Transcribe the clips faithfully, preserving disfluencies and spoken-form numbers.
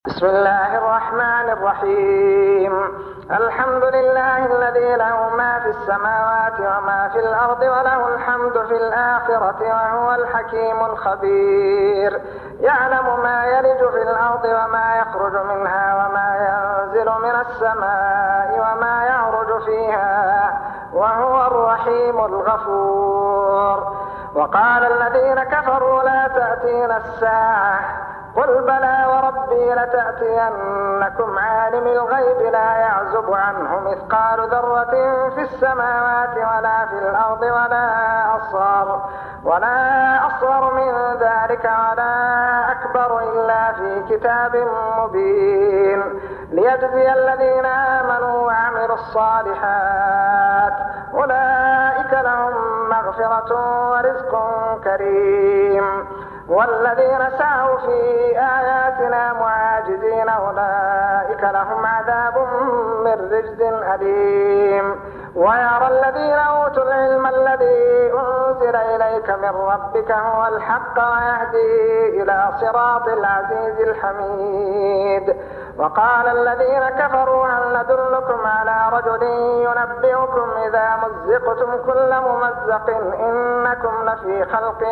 بسم الله الرحمن الرحيم. الحمد لله الذي له ما في السماوات وما في الأرض وله الحمد في الآخرة وهو الحكيم الخبير. يعلم ما يلج في الأرض وما يخرج منها وما ينزل من السماء وما يعرج فيها وهو الرحيم الغفور. وقال الذين كفروا لا تأتينا الساعة قل بلى وربي لتأتينكم عالم الغيب لا يعزب عنه مثقال ذرة في السماوات ولا في الأرض ولا أصغر ولا أصغر من ذلك ولا أكبر إلا في كتاب مبين ليجزي الذين آمنوا وعملوا الصالحات أولئك لهم مغفرة ورزق كريم. والذين سعوا في آياتنا معاجزين أولئك لهم عذاب من رجز أليم. ويرى الذين أوتوا العلم الذي أنزل إليك من ربك هو الحق ويهدي إلى صراط العزيز الحميد. وقال الذين كفروا هل ندلكم على رجل ينبئكم إذا مزقتم كل ممزق إنكم لفي خلق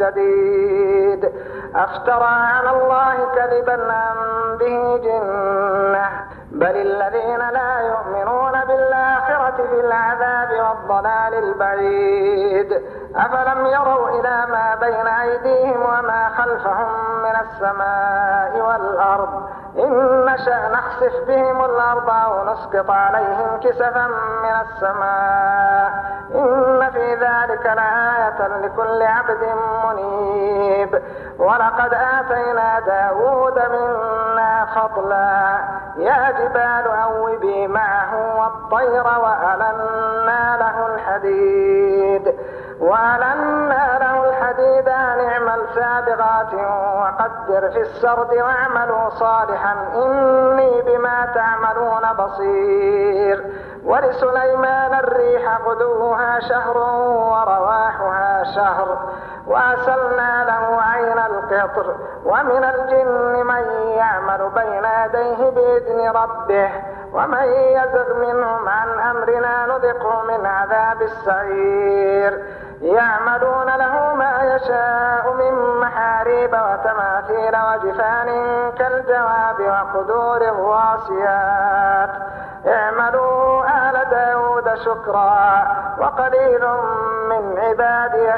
جديد أفترى على الله كذبا أم به جنة بل الذين لا يؤمنون بالآخرة في العذاب والضلال البعيد. أفلم يروا إلى ما بين أيديهم وما خلفهم من السماء والأرض إن نشأ نخسف بهم الأرض أو نسقط عليهم كسفا من السماء إن في ذلك لآية لكل عبد منيب. ولقد آتينا داود منا فضلا يا جبال أوبي معه والطير وألنا له الحديد وألنا له الحديد أن اعمل سابغات وقدر في السرد واعملوا صالحا إني بما تعملون بصير. ولسليمان الريح غدوها شهر ورواحها شهر وأسلنا له عين القطر ومن الجن من يعمل بين يديه بإذن ربه ومن يزغ منهم عن أمرنا نذقه من عذاب السعير. يعملون له ما يشاء من محاريب وتماثيل وجفان كالجواب وقدور الراسيات اعملوا آل داود شكرا وقليل من عبادي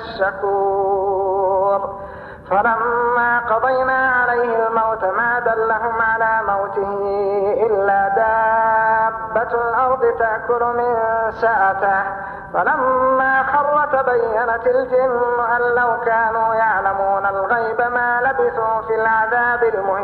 الشكور. فلما قضينا عليه الموت ما دلهم على موته إلا دابة الأرض تأكل من سأته فلما خر تبينت الجن أن لو كانوا يعلمون الغيب ما لبثوا في العذاب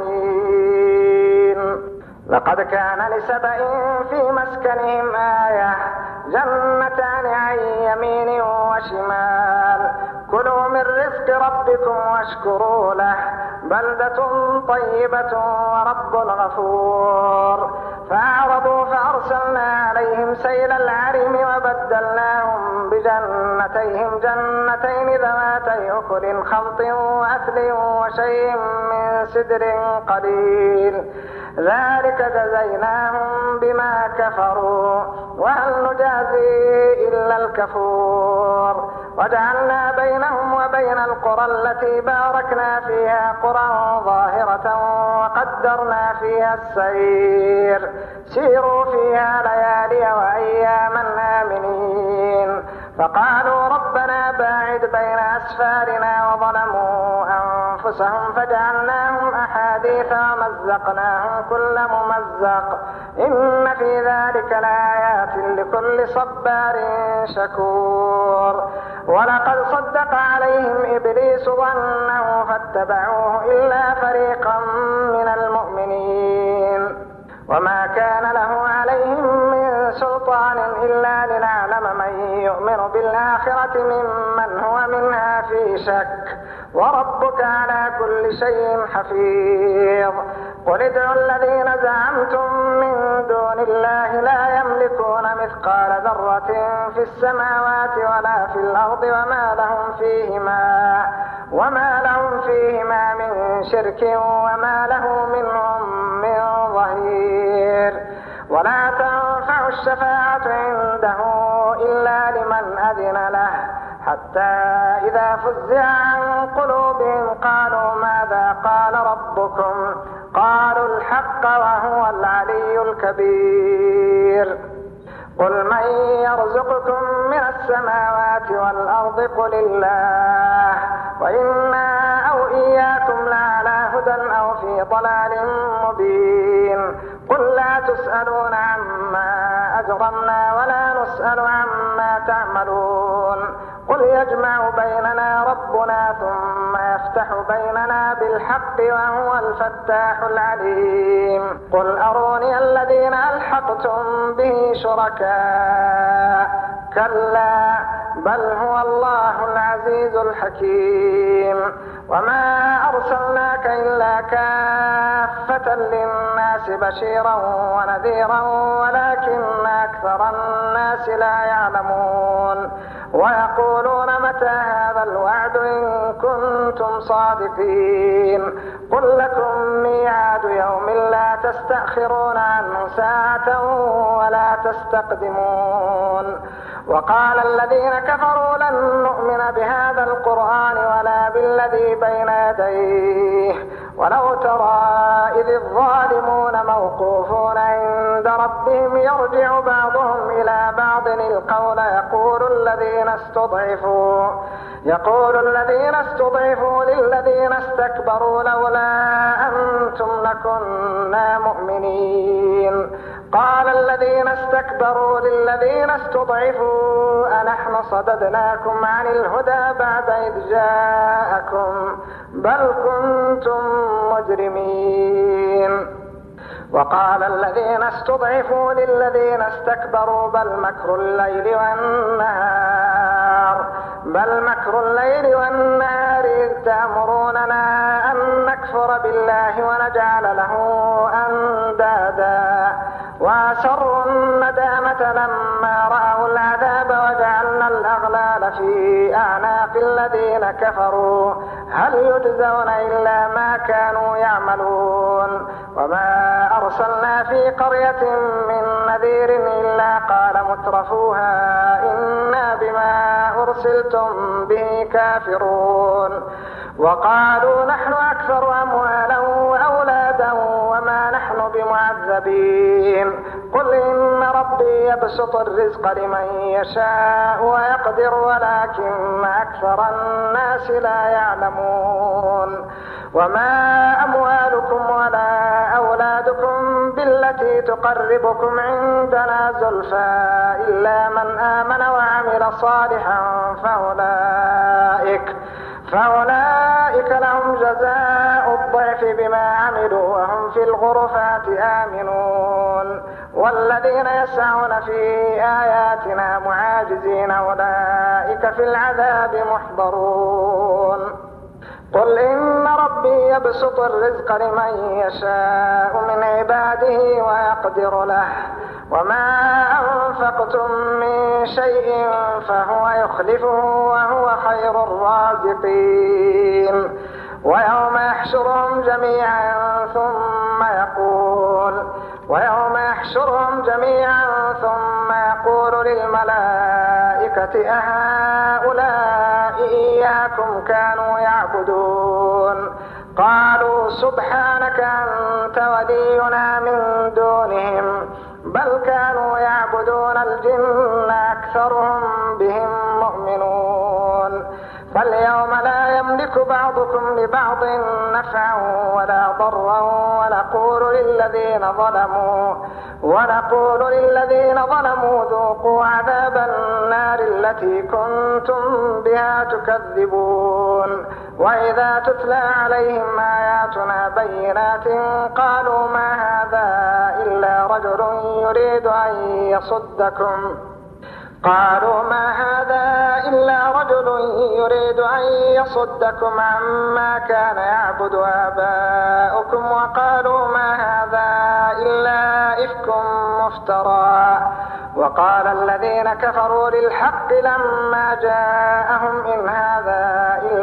المهين. لقد كان لسبإ في مسكنهم آية جنتان عن يمين وشمال كلوا من رزق ربكم واشكروا له بلدة طيبة ورب غفور. فأعرضوا فأرسلنا عليهم سيل العرم وبدلناهم بجنتيهم جنتين ذواتي أكل خمط وأثل وشيء من سدر قليل ذلك جزيناهم بما كفروا وهل نجازي إلا الكفور. وجعلنا بينهم وبين القرى التي باركنا فيها قرى ظاهرة وقدرنا فيها السير سيروا فيها ليالي وأياما آمنين. فقالوا ربنا باعد بين أسفارنا وظلموا أنفسهم فجعلناهم أحاديث ومزقناهم كل ممزق إن في ذلك لآيات لكل صبار شكور. ولقد صدق عليهم إبليس ظنه فاتبعوه إلا فريقا من المؤمنين وما كان له عليهم من سلطان إلا لنعلم من يؤمن بالآخرة ممن هو منها في شك وربك على كل شيء حفيظ. قل ادعوا الذين زعمتم من دون الله لا يملكون مثقال ذرة في السماوات ولا في الأرض وما لهم فيهما وما لهم فيهما من شرك وما له منهم من ظهير. ولا تنفع الشفاعة عنده إلا لمن أذن له حتى إذا فزع عن قلوبهم قالوا ماذا قال ربكم قالوا الحق وهو العلي الكبير. قل من يرزقكم من السماوات والأرض قل الله وإنا أو إياكم لعلى هدى أو في ضلال مبين. قل لا تسألون عما أجرمنا ولا نسأل عما تعملون. قل يجمع بيننا ربنا ثم يفتح بيننا بالحق وهو الفتاح العليم. قل أروني الذين ألحقتم به شركاء كلا بل هو الله العزيز الحكيم. وما أرسلناك إلا كافة للناس بشيرا ونذيرا ولكن أكثر الناس لا يعلمون. ويقولون متى هذا الوعد إن كنتم صادقين. قل لكم ميعاد يوم لا تستأخرون عنه ساعة ولا تستقدمون. وقال الذين كفروا لن نؤمن بهذا القرآن ولا بالذي بين يديه ولو ترى إذ الظالمون موقوفون عند ربهم يرجع بعضهم إلى بعض القول يقول الذين استضعفوا يقول الذين استضعفوا للذين استكبروا لولا أنتم لكنا مؤمنين. قال الذين استكبروا للذين استضعفوا أنحن صددناكم عن الهدى بعد إذ جاءكم بل كنتم مجرمين. وقال الذين استضعفوا للذين استكبروا بل مكر الليل والنهار بل مكر الليل والنهار إذ تأمروننا أن نكفر بالله ونجعل له أندادا وأسروا الندامة لما رأوا العذاب وجعلنا الأغلال في أعناق الذين كفروا هل يجزون إلا ما كانوا يعملون. وما أرسلنا في قرية من نذير إلا قال مترفوها إنا بما أرسلتم به كافرون. وقالوا نحن أكثر أموالا وأولادا وما نحن بمعذبين. قل إن ربي يبسط الرزق لمن يشاء ويقدر ولكن أكثر الناس لا يعلمون. وما أموالكم ولا أولادكم بالتي تقربكم عندنا زلفى إلا من آمن وعمل صالحا فأولئك فأولئك لهم جزاء الضعف بما عملوا وهم في الغرفات آمنون. والذين يسعون في آياتنا معاجزين أولئك في العذاب محضرون. قل إن ربي يبسط الرزق لمن يشاء من عباده ويقدر له وما أنفقتم من شيء فهو يخلفه وهو خير الرازقين. ويوم يحشرهم جميعا ثم يقول ويوم يحشرهم جميعا ثم يقول للملائكة أهؤلاء إياكم كانوا يعبدون قالوا سبحانك أنت ولينا من دونهم بل كانوا يعبدون الجن أكثرهم بهم مؤمنون. فاليوم لا يملك بعضكم لبعض نفعا ولا ضرا ونقول للذين ظلموا ونقول للذين ظلموا ذوقوا عذاب النار التي كنتم بها تكذبون. وإذا تتلى عليهم آياتنا بينات قالوا ما هذا إلا رجل يريد أن يصدكم قالوا ما هذا إلا رجل يريد أن يصدكم عما كان يعبد آباؤكم وقالوا ما هذا إلا إفك مفترى. وقال الذين كفروا للحق لما جاءهم إن هذا إلا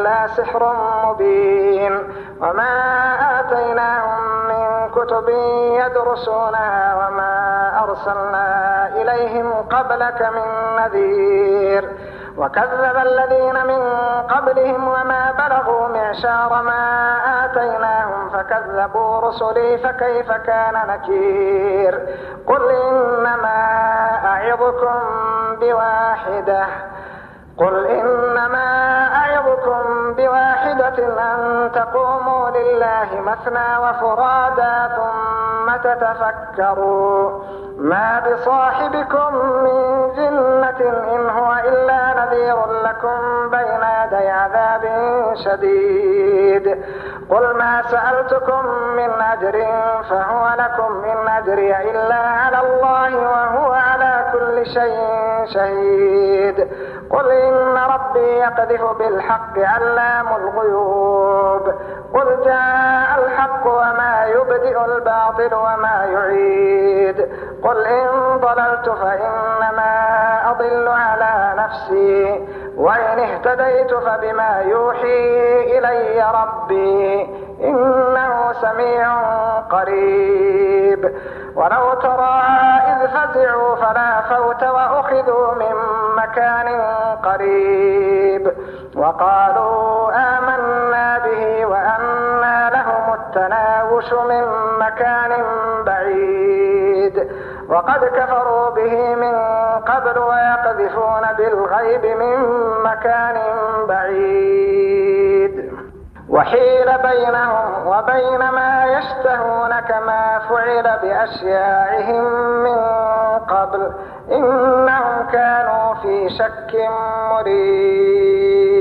إلا سحر مبين. وما آتيناهم من كتب يدرسونها وما أرسلنا إليهم قبلك من نذير. وكذب الذين من قبلهم وما بلغوا معشار ما آتيناهم فكذبوا رسلي فكيف كان نكير. قل إنما أعظكم بواحدة قل إنما أعظكم بواحدة أن تقوموا لله مثنى وفرادا ثم تتفكروا ما بصاحبكم من جنة إن هو إلا نذير لكم بين يدي عذاب شديد. قل ما سألتكم من أجر فهو لكم إن أجري إلا على الله وهو على كل شيء شهيد. قل إن ربي يقذف بالحق علام الغيوب. قل جاء الحق وما يبدئ الباطل وما يعيد. قل إن ضللت فإنما أضل على نفسي وإن اهتديت فبما يوحي إلي ربي إنه سميع قريب. ولو ترى إذ فزعوا فلا فوت وأخذوا من مكان قريب وقالوا آمنا به وأنى لهم التناوش من مكان بعيد وقد كفروا به من قبل ويقذفون بالغيب من مكان بعيد. وحيل بينهم وبين ما يشتهون كما فعل بأشياعهم من قبل إنهم كانوا في شك مريب.